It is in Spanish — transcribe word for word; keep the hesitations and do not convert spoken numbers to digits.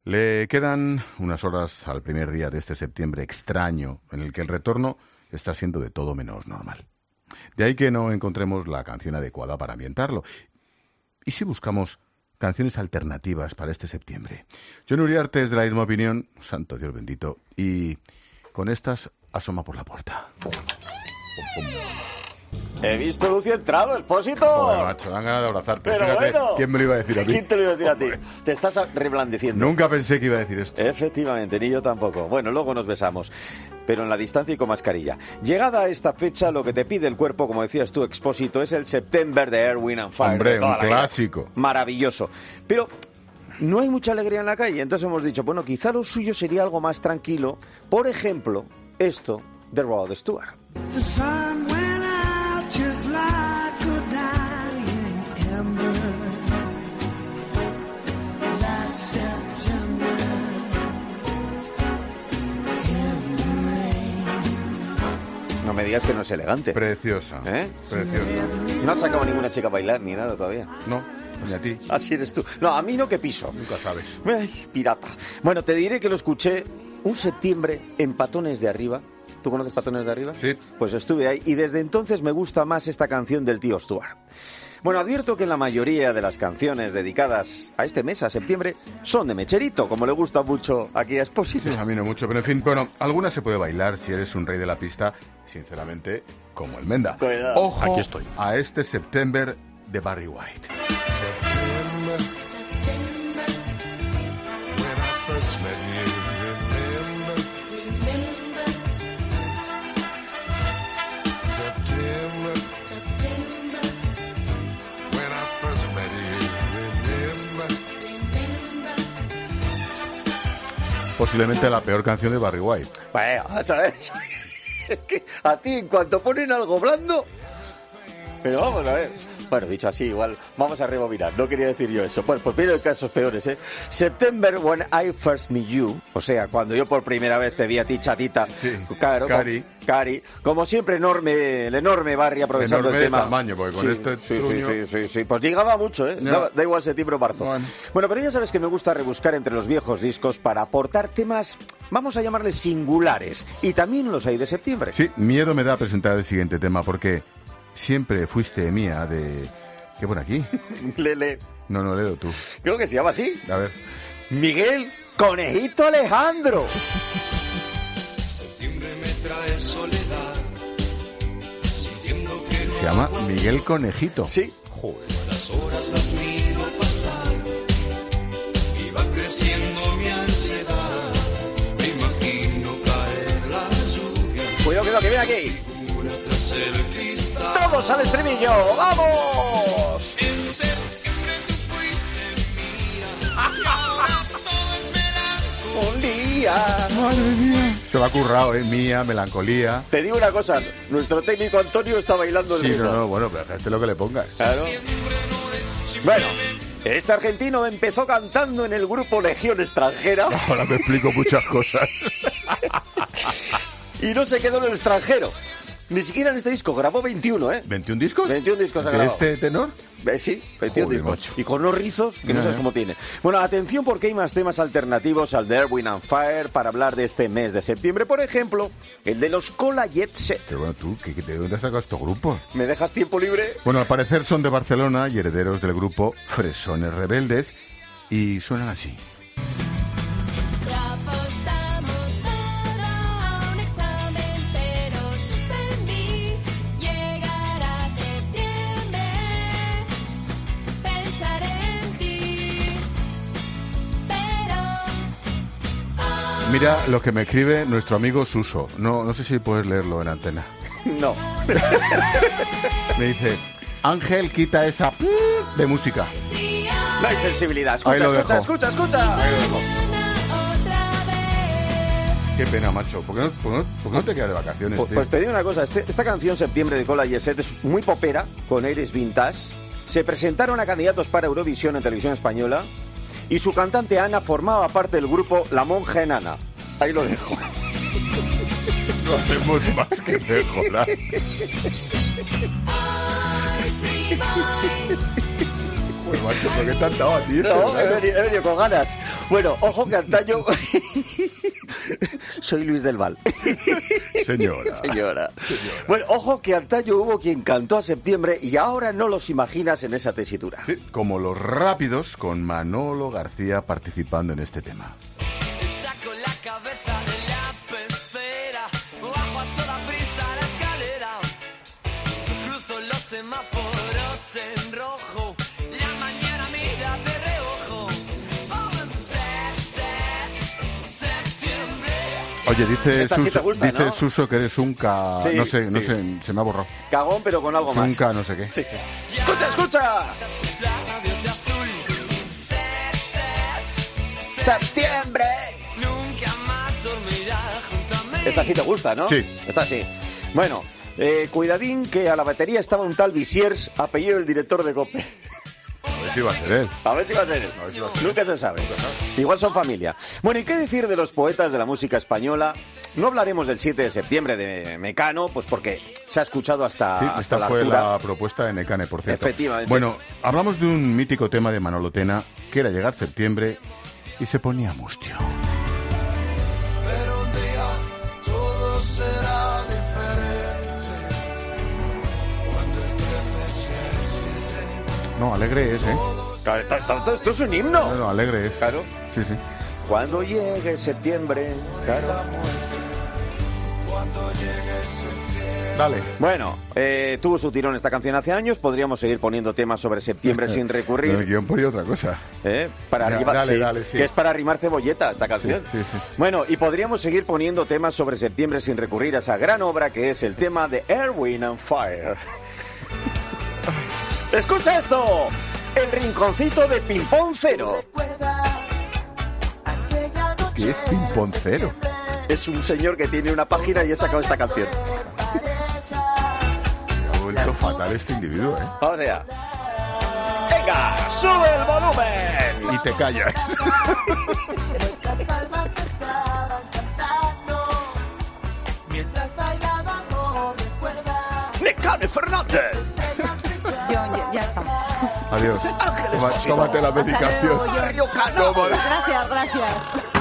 Le quedan unas horas al primer día de este septiembre extraño, en el que el retorno está siendo de todo menos normal. De ahí que no encontremos la canción adecuada para ambientarlo. ¿Y si buscamos canciones alternativas para este septiembre? John Uriarte es de la misma opinión, santo Dios bendito, y con estas asoma por la puerta. Pum, pum. He visto luz y entrado, Expósito. Joder, macho, dan ganas de abrazarte. Pero Fíjate, bueno. ¿quién me lo iba a decir a mí? ¿Quién te lo iba a decir a ti? Te estás reblandeciendo. Nunca pensé que iba a decir esto. Efectivamente, ni yo tampoco. Bueno, luego nos besamos, pero en la distancia y con mascarilla. Llegada a esta fecha, lo que te pide el cuerpo, como decías tú, Expósito, es el September de Earth, Wind and Fire. Hombre, un clásico. Maravilloso. Pero no hay mucha alegría en la calle, entonces hemos dicho, bueno, quizá lo suyo sería algo más tranquilo. Por ejemplo, esto de Rod Stewart. The sun went out just like a dying ember. That September in the rain. No me digas que no es elegante. Preciosa. ¿Eh? Preciosa. No has sacado a ninguna chica a bailar ni nada todavía. No, ni a ti. Así eres tú. No, a mí no, que piso. Nunca sabes. Ay, pirata. Bueno, te diré que lo escuché un septiembre en Patones de Arriba. ¿Tú conoces Patones de Arriba? Sí. Pues estuve ahí y desde entonces me gusta más esta canción del tío Stuart. Bueno, advierto que en la mayoría de las canciones dedicadas a este mes, a septiembre, son de mecherito, como le gusta mucho aquí a Expósito. Sí, a mí no mucho, pero en fin, bueno, algunas se puede bailar si eres un rey de la pista, sinceramente, como el Menda. Cuidado. Ojo Aquí estoy. a este September de Barry White. September, September, when I first met you, remember, remember. September, September, when I first met you, remember, remember. Posiblemente la peor canción de Barry White. Bueno, ¿sabes? Es que a ti, en cuanto ponen algo blando... Pero vamos a ver. Bueno, dicho así, igual vamos a rebobinar. No quería decir yo eso. Bueno, pues viene casos peores, ¿eh? September when I first met you. O sea, cuando yo por primera vez te vi a ti, chatita. Sí. Claro, Cari. Como, Cari. Como siempre, enorme, el enorme Barry aprovechando Enorme el tema. de tamaño, porque con sí, este sí, truño... sí, sí, sí, sí. Pues llegaba mucho, ¿eh? Ya. Da, da igual septiembre o marzo. Bueno. Bueno, pero ya sabes que me gusta rebuscar entre los viejos discos para aportar temas, vamos a llamarles singulares. Y también los hay de septiembre. Sí, miedo me da presentar el siguiente tema, porque siempre fuiste mía de... ¿Qué por aquí? Lele. No, no, leo tú. Creo que se llama así. A ver. Miguel Conejito Alejandro. Septiembre me trae soledad, sintiendo que no Se llama Miguel Conejito. Sí. Joder. las horas las miro pasar y va creciendo mi ansiedad. Me imagino caer la lluvia, Cuidado, cuidado, que viene aquí. una tras el cristal. Todos al estribillo. ¡Vamos! En septiembre tú fuiste mía y ahora todo es melancolía. Un día. Madre mía. Se lo ha currado, ¿eh? Mía, melancolía. Te digo una cosa. Nuestro técnico Antonio está bailando el Sí, ritmo. no, no, bueno, pero fíjate lo que le pongas. Claro. Bueno, este argentino empezó cantando en el grupo Legión Extranjera Ahora me explico muchas cosas. y no se quedó en el extranjero. Ni siquiera en este disco. Grabó veintiuno, ¿eh? ¿veintiún discos? veintiún discos ha ¿De grabado. este tenor? Eh, Sí, veintiún Joder, discos. macho. Y con unos rizos que no Ya, sabes ya. cómo tiene. Bueno, atención porque hay más temas alternativos al de Earth, Wind and Fire para hablar de este mes de septiembre. Por ejemplo, el de los Cola Jet Set. Pero bueno, tú, ¿qué, qué- ¿de dónde has sacado estos grupos? ¿Me dejas tiempo libre? Bueno, al parecer son de Barcelona y herederos del grupo Fresones Rebeldes y suenan así. Apostamos para un examen, pero suspendí. Llegará septiembre, pensaré en ti. Pero Mira lo que me escribe nuestro amigo Suso. No, no sé si puedes leerlo en antena. No. Me dice, Ángel, quita esa p- de música. No hay sensibilidad. Ahí Escucha, lo escucha, dejo. escucha, escucha. Ahí lo dejo. otra vez. Qué pena, macho. ¿Por qué no, por qué no- por qué no te quedas de vacaciones, Pues, tío? pues te digo una cosa, este- esta canción Septiembre de Cola Jet Set es muy popera, con aires vintage. Se presentaron a candidatos para Eurovisión en televisión española y su cantante Ana formaba parte del grupo La Monja Enana. Ahí lo dejo. No hacemos más que mejorar. Pues macho, ¿por qué te han dado a ti? No, he venido, he venido con ganas. Bueno, ojo que antaño... Soy Luis del Val. Señora. Señora. Bueno, ojo que antaño hubo quien cantó a septiembre y ahora no los imaginas en esa tesitura. Sí, como los Rápidos, con Manolo García participando en este tema. Saco la cabeza de la pecera, bajo a toda prisa la escalera, cruzo los semáforos en rojo, la mañana mira de reojo. Oh, se- se- septiembre. Oye, dice, Esta sí Suso, te gusta, dice ¿no? Suso que eres un ca... Sí, no sé, no sí. sé, se me ha borrado. Cagón, pero con algo más. Un ca no sé qué. Sí. ¡Escucha, escucha! Sus labios de azul. Se- se- ¡Septiembre! Nunca más dormirá junto a mí. Esta sí te gusta, ¿no? Sí. Esta sí. Bueno, eh, cuidadín que a la batería estaba un tal Visiers, apellido del director de COPE. A ver si va a ser él. A ver si va a ser él. A ver si va a ser Nunca se sabe. Igual son familia. Bueno, ¿y qué decir de los poetas de la música española? No hablaremos del siete de septiembre de Mecano, pues porque se ha escuchado hasta, Sí, hasta esta la fue altura. la propuesta de Necane, por cierto. Efectivamente. Bueno, hablamos de un mítico tema de Manolo Tena, que era llegar septiembre y se ponía mustio. Pero un día todo será diferente. Cuando el trece sea el siete. No, alegre es, ¿eh? Claro, Esto, esto- esto es un himno. No, no, alegre es. Claro. Sí, sí. Cuando llegue septiembre. Claro. Cuando llegue septiembre. Dale. Bueno, eh, tuvo su tirón esta canción hace años. Podríamos seguir poniendo temas sobre septiembre sin En el recurrir. guión ponía otra cosa. ¿eh? Para Ya, arrimar, dale, sí, dale, sí. que es para arrimar cebolleta esta canción. Sí, sí, sí. Bueno, y podríamos seguir poniendo temas sobre septiembre sin recurrir a esa gran obra que es el tema de Air, Wind and Fire. ¡Escucha esto! El rinconcito de Pimpón Cero. ¿Qué es pimponcero? Es un señor que tiene una página y ha sacado esta canción. Ha vuelto fatal este individuo, ¿eh? Vamos allá. ¡Venga! ¡Sube el volumen! Y te callas. Nuestras almas estaban cantando mientras bailábamos de cuerda. ¡Necane Fernández! Estrellas brillan. Yo, ya, ya está. Adiós. Ángeles Toma- Posible. tómate la medicación. luego, yo. Barrio Canal. Toma- Gracias, gracias.